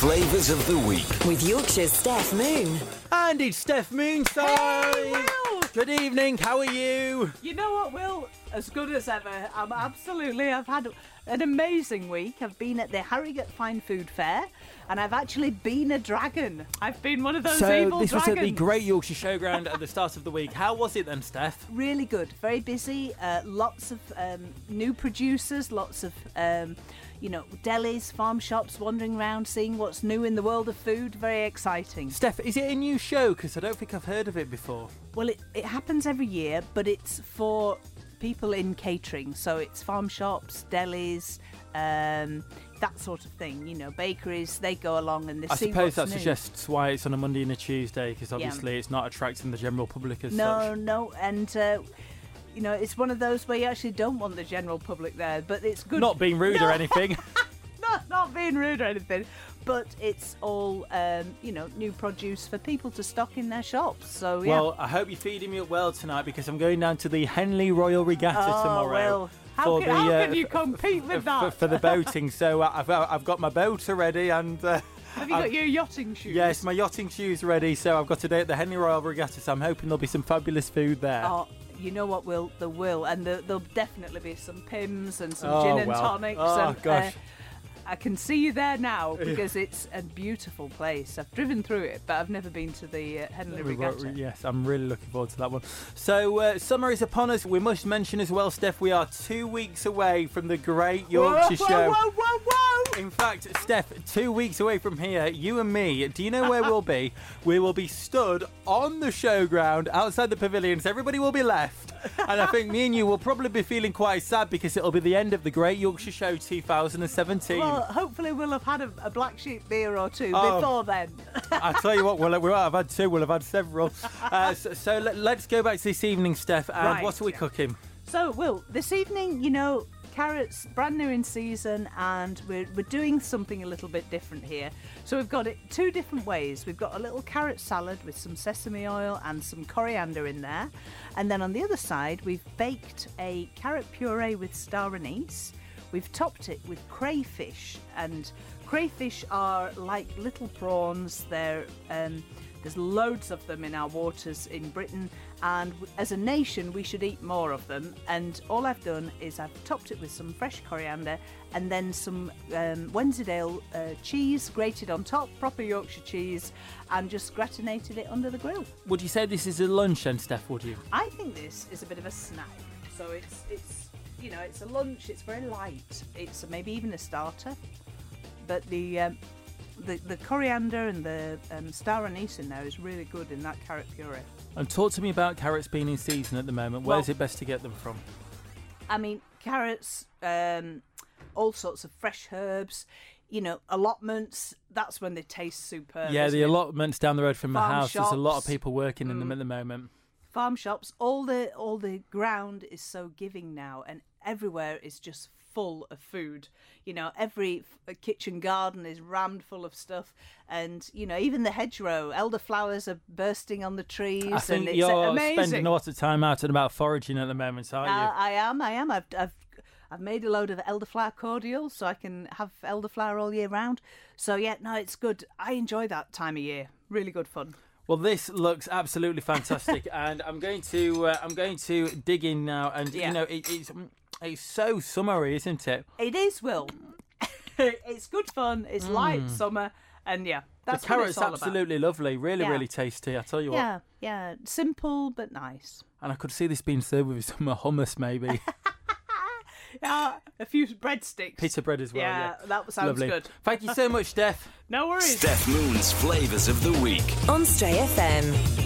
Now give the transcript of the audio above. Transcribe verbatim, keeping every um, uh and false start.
Flavours of the Week. With Yorkshire's Steph Moon. And it's Steph Moon time. Hey, Will! Good evening, how are you? You know what, Will? As good as ever. I'm absolutely, I've had an amazing week. I've been at the Harrogate Fine Food Fair, and I've actually been a dragon. I've been one of those so evil this dragons. was at the Great Yorkshire Showground at the start of the week. How was it then, Steph? Really good, very busy, uh, lots of um, new producers, lots of, um, you know, delis, farm shops, wandering around, seeing what's new in the world of food. Very exciting. Steph, is it a new show? Because I don't think I've heard of it before. Well, it, it happens every year, but it's for people in catering. So it's farm shops, delis, um, that sort of thing. You know, bakeries, they go along and they I see suppose what's that new. suggests why it's on a Monday and a Tuesday, because obviously it's not attracting the general public as No, such. no, and... Uh, you know, it's one of those where you actually don't want the general public there, but it's good. Not being rude No. or anything. not, not being rude or anything, but it's all, um, you know, new produce for people to stock in their shops. So, yeah. Well, I hope you're feeding me up well tonight, because I'm going down to the Henley Royal Regatta oh, tomorrow. Well, how, for can, the, how uh, can you f- compete with f- that? For the boating. So uh, I've, I've got my boat already, and... Uh, Have you got I've, your yachting shoes? Yes, my yachting shoes ready, so I've got today at the Henley Royal Regatta, so I'm hoping there'll be some fabulous food there. Oh, you know what, Will? There will. And there, there'll definitely be some Pims and some Oh, gin and well. tonics. Oh, and, gosh. Uh, I can see you there now because it's a beautiful place. I've driven through it, but I've never been to the uh, Henley Regatta. Yes, I'm really looking forward to that one. So, uh, summer is upon us. We must mention as well, Steph, we are two weeks away from the Great Yorkshire whoa, Show. Whoa, whoa, whoa! In fact, Steph, two weeks away from here, you and me, do you know where we'll be? We will be stood on the showground outside the pavilions. Everybody will be left. And I think me and you will probably be feeling quite sad because it'll be the end of the Great Yorkshire Show two thousand seventeen. Well, hopefully we'll have had a, a black sheep beer or two Oh. before then. I tell you what, we'll, we'll have had two, we'll have had several. Uh, so so let, let's go back to this evening, Steph. And Right, what are we yeah. cooking? So, Will, this evening, you know, carrots, brand new in season, and we're, we're doing something a little bit different here. So we've got it two different ways. We've got a little carrot salad with some sesame oil and some coriander in there. And then on the other side, we've baked a carrot puree with star anise. We've topped it with crayfish, and crayfish are like little prawns. They're um, there's loads of them in our waters in Britain, and w- as a nation we should eat more of them. And all I've done is I've topped it with some fresh coriander and then some um, Wensleydale uh, cheese grated on top, proper Yorkshire cheese, and just gratinated it under the grill. Would you say this is a lunch then, Steph, would you? I think this is a bit of a snack. So it's it's you know it's a lunch. It's very light. It's maybe even a starter. But the um, the the coriander and the um, star anise in there is really good in that carrot puree. And talk to me about carrots being in season at the moment. Where's Well- it best to get them from? I mean, carrots, um, all sorts of fresh herbs. You know, allotments. That's when they taste superb. yeah, isn't the it? allotments down the road from my Farm house. There's a lot of shops. people working in them at the moment. Farm shops. All the all the ground is so giving now, and everywhere is just full of food. You know, every f- kitchen garden is rammed full of stuff, and you know, even the hedgerow, elderflowers are bursting on the trees. I think and it's you're amazing. spending a lot of time out and about foraging at the moment, aren't you? Uh, I am. I am. I've, I've I've made a load of elderflower cordial, so I can have elderflower all year round. So yeah, no, it's good. I enjoy that time of year. Really good fun. Well, this looks absolutely fantastic, and I'm going to uh, I'm going to dig in now. And Yeah. you know, it, it's it's so summery, isn't it? It is, Will. It's good fun. It's light summer, and yeah, that's the carrot's what it's all absolutely lovely, really, Yeah. really tasty. I tell you about. what. Yeah, yeah, simple but nice. And I could see this being served with some hummus, maybe Yeah, a few breadsticks. pita bread as well. yeah, Yeah, that sounds lovely. good. Thank you so much, Steph. No worries. Steph Moon's Flavours of the Week. On Stray F M.